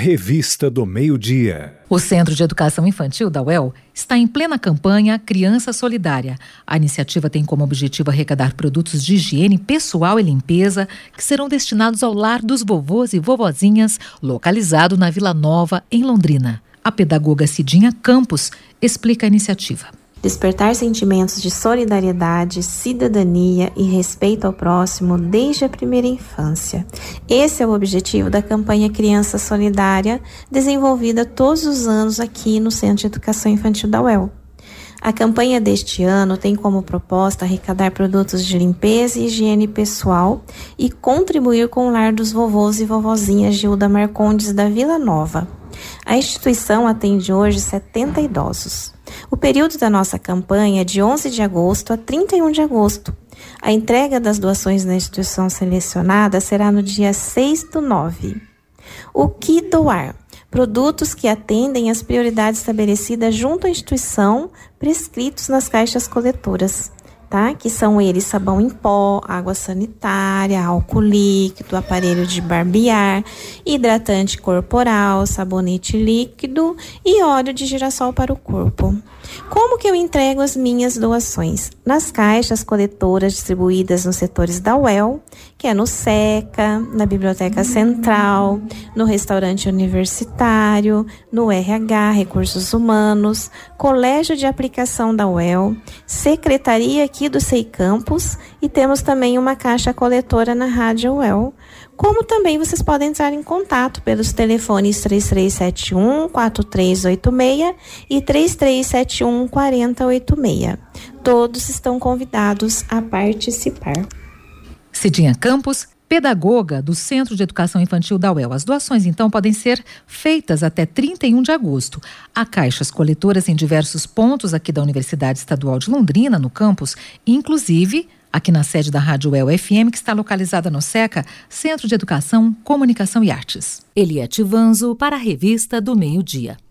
Revista do Meio-Dia. O Centro de Educação Infantil da UEL está em plena campanha Criança Solidária. A iniciativa tem como objetivo arrecadar produtos de higiene pessoal e limpeza que serão destinados ao lar dos vovôs e vovozinhas, localizado na Vila Nova, em Londrina. A pedagoga Cidinha Campos explica a iniciativa. Despertar sentimentos de solidariedade, cidadania e respeito ao próximo desde a primeira infância. Esse é o objetivo da campanha Criança Solidária, desenvolvida todos os anos aqui no Centro de Educação Infantil da UEL. A campanha deste ano tem como proposta arrecadar produtos de limpeza e higiene pessoal e contribuir com o lar dos vovôs e vovozinhas Gilda Marcondes da Vila Nova. A instituição atende hoje 70 idosos. O período da nossa campanha é de 11 de agosto a 31 de agosto. A entrega das doações na instituição selecionada será no dia 6/9. O que doar? Produtos que atendem às prioridades estabelecidas junto à instituição, prescritos nas caixas coletoras, tá? Que são eles sabão em pó, água sanitária, álcool líquido, aparelho de barbear, hidratante corporal, sabonete líquido e óleo de girassol para o corpo. Como que eu entrego as minhas doações? Nas caixas coletoras distribuídas nos setores da UEL, que é no SECA, na Biblioteca Central, no Restaurante Universitário, no RH, Recursos Humanos, Colégio de Aplicação da UEL, Secretaria aqui do SEI Campus e temos também uma caixa coletora na Rádio UEL. Como também vocês podem entrar em contato pelos telefones 3371-4386 e 3371-4086. Todos estão convidados a participar. Cidinha Campos, pedagoga do Centro de Educação Infantil da UEL. As doações, então, podem ser feitas até 31 de agosto. Há caixas coletoras em diversos pontos aqui da Universidade Estadual de Londrina, no campus, inclusive aqui na sede da Rádio UEL FM, que está localizada no SECA, Centro de Educação, Comunicação e Artes. Eliette Vanzo para a Revista do Meio-Dia.